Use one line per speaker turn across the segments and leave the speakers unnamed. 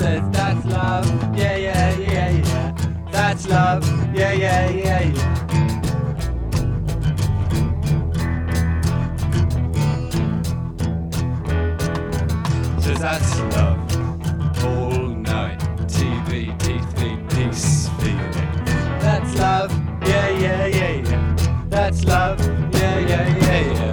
says that's love, yeah, yeah, yeah, yeah. That's love, yeah, yeah, yeah, yeah. Says that's love, all night, TV, peace feeling. That's love, yeah, yeah, yeah, yeah. That's love, yeah, yeah, yeah, yeah.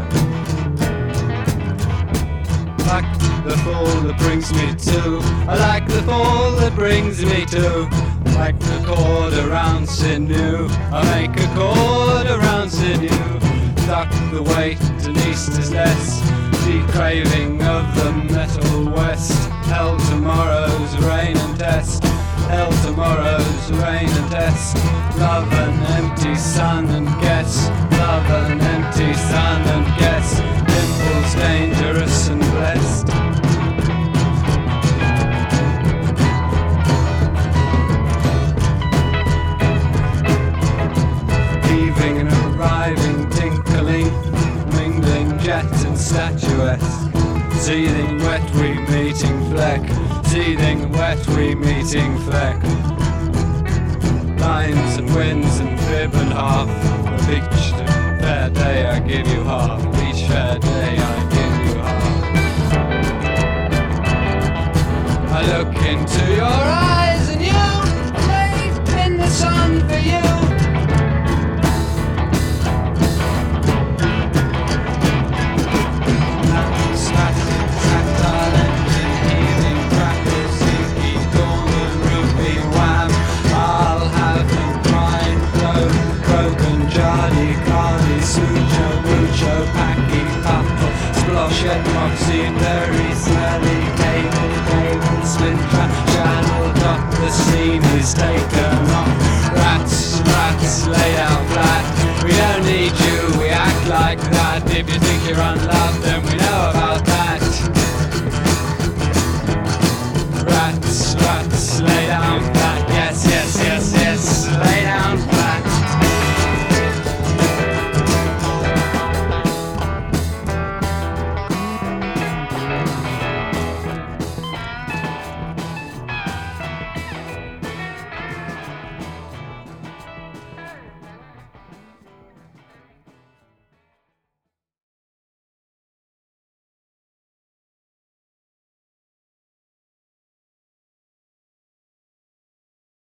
Like the fall that brings me to, I like the fall that brings me to. Like the cord around sinew, I make a cord around sinew. Duck the weight and east is less, the craving of the metal west. Hell tomorrow's rain and test, hell tomorrow's rain and test. Love an empty sun and guess, love an empty sun and guess. Dimples dangerous and blessed. Heaving and arriving, tinkling, mingling jet and statuesque. Seething wet we meeting fleck, seething wet we meeting fleck. Lines and winds and fib and half, of each fair day I give you half, each fair day I give you half. I look into your eyes and you, late in the sun for you.